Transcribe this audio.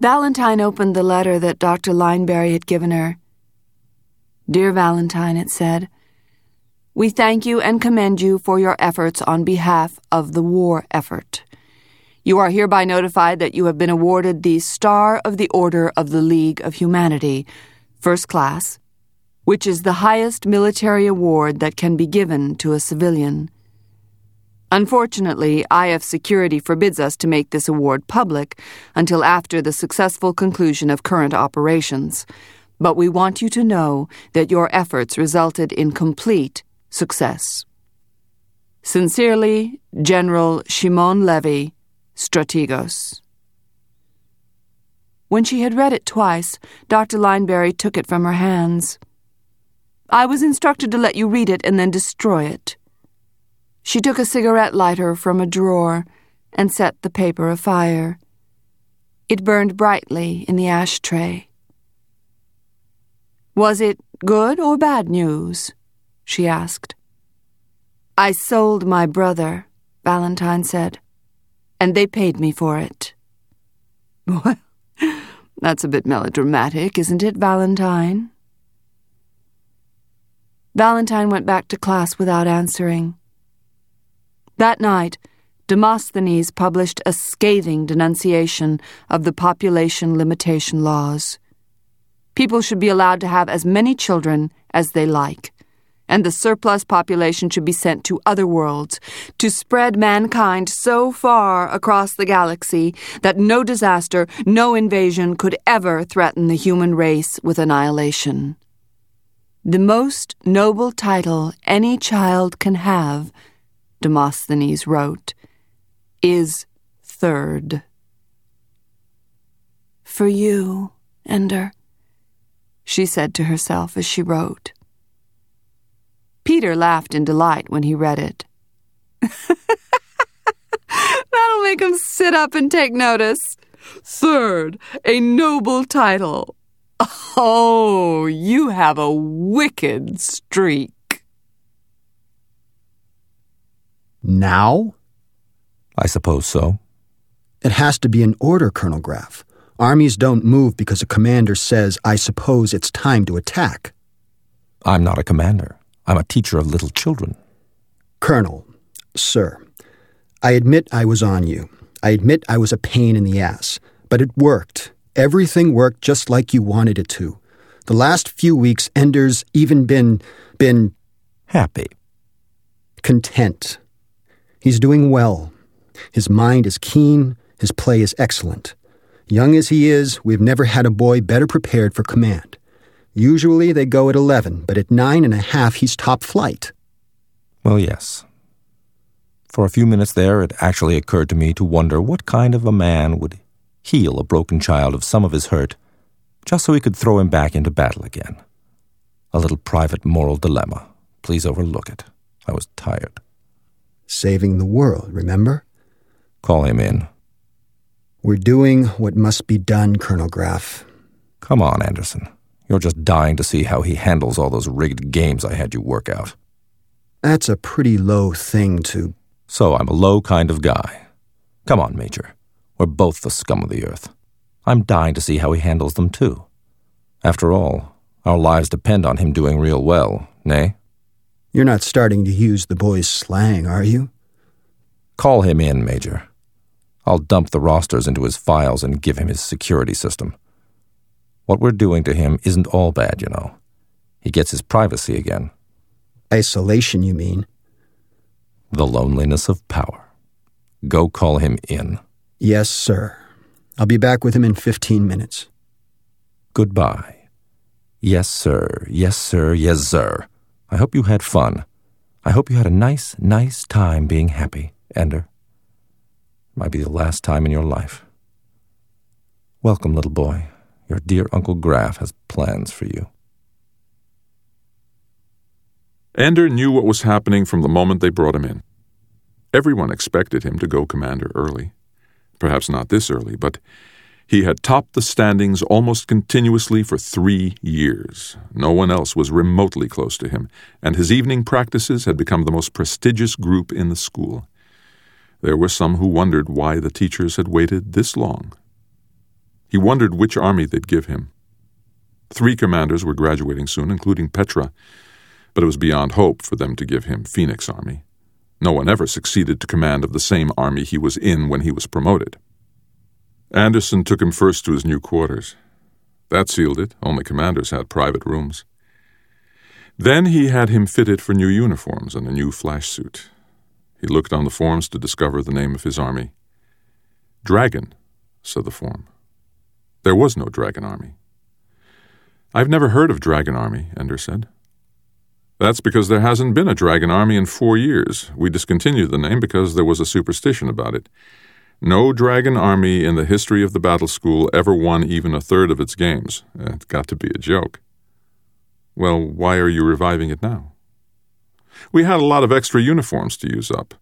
Valentine opened the letter that Dr. Lineberry had given her. "Dear Valentine," it said, "we thank you and commend you for your efforts on behalf of the war effort. You are hereby notified that you have been awarded the Star of the Order of the League of Humanity, First Class, which is the highest military award that can be given to a civilian. Unfortunately, IF security forbids us to make this award public until after the successful conclusion of current operations, but we want you to know that your efforts resulted in complete success. Sincerely, General Shimon Levy, Strategos." When she had read it twice, Dr. Lineberry took it from her hands. "I was instructed to let you read it and then destroy it." She took a cigarette lighter from a drawer and set the paper afire. It burned brightly in the ashtray. "Was it good or bad news?" she asked. "I sold my brother," Valentine said, "and they paid me for it." "Well, that's a bit melodramatic, isn't it, Valentine?" Valentine went back to class without answering. That night, Demosthenes published a scathing denunciation of the population limitation laws. People should be allowed to have as many children as they like, and the surplus population should be sent to other worlds to spread mankind so far across the galaxy that no disaster, no invasion could ever threaten the human race with annihilation. "The most noble title any child can have," Demosthenes wrote, "is third." "For you, Ender," she said to herself as she wrote. Peter laughed in delight when he read it. "That'll make him sit up and take notice. Third, a noble title. Oh, you have a wicked streak." Now? I suppose so. It has to be an order, Colonel Graff. Armies don't move because a commander says, "I suppose it's time to attack." I'm not a commander. I'm a teacher of little children. Colonel, sir, I admit I was on you. I admit I was a pain in the ass. But it worked. Everything worked just like you wanted it to. The last few weeks, Ender's even been... Happy. Content. He's doing well. His mind is keen. His play is excellent. Young as he is, we've never had a boy better prepared for command. Usually they go at 11, but at 9.5 he's top flight. Well, yes. For a few minutes there, it actually occurred to me to wonder what kind of a man would heal a broken child of some of his hurt, just so he could throw him back into battle again. A little private moral dilemma. Please overlook it. I was tired. Saving the world, remember? Call him in. We're doing what must be done, Colonel Graff. Come on, Anderson. You're just dying to see how he handles all those rigged games I had you work out. That's a pretty low thing to... So I'm a low kind of guy. Come on, Major. We're both the scum of the earth. I'm dying to see how he handles them, too. After all, our lives depend on him doing real well, nay? You're not starting to use the boy's slang, are you? Call him in, Major. I'll dump the rosters into his files and give him his security system. What we're doing to him isn't all bad, you know. He gets his privacy again. Isolation, you mean? The loneliness of power. Go call him in. Yes, sir. I'll be back with him in 15 minutes. Goodbye. Yes, sir. Yes, sir. Yes, sir. I hope you had fun. I hope you had a nice time being happy, Ender. It might be the last time in your life. Welcome, little boy. Your dear Uncle Graff has plans for you. Ender knew what was happening from the moment they brought him in. Everyone expected him to go commander early. Perhaps not this early, but he had topped the standings almost continuously for 3 years. No one else was remotely close to him, and his evening practices had become the most prestigious group in the school. There were some who wondered why the teachers had waited this long. He wondered which army they'd give him. 3 commanders were graduating soon, including Petra, but it was beyond hope for them to give him Phoenix Army. No one ever succeeded to command of the same army he was in when he was promoted. Anderson took him first to his new quarters. That sealed it. Only commanders had private rooms. Then he had him fitted for new uniforms and a new flash suit. He looked on the forms to discover the name of his army. Dragon, said the form. There was no Dragon Army. I've never heard of Dragon Army, Ender said. That's because there hasn't been a Dragon Army in 4 years. We discontinued the name because there was a superstition about it. No Dragon Army in the history of the battle school ever won even a third of its games. It's got to be a joke. Well, why are you reviving it now? We had a lot of extra uniforms to use up.